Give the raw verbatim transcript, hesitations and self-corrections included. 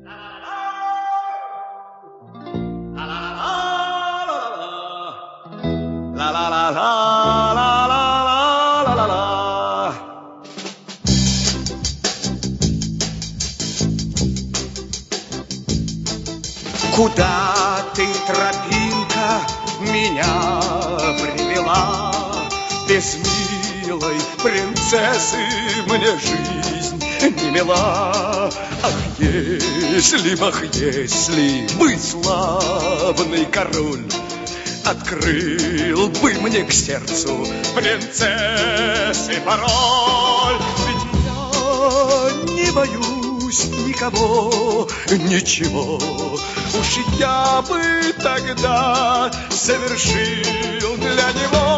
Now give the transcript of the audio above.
Куда ты, тропинка, меня привела? Без милой принцессы мне жизнь не мила. Ах, если б, ах, если бы славный король открыл бы мне к сердцу принцессы пароль. Ведь я не боюсь никого, ничего. Уж я бы тогда совершил для него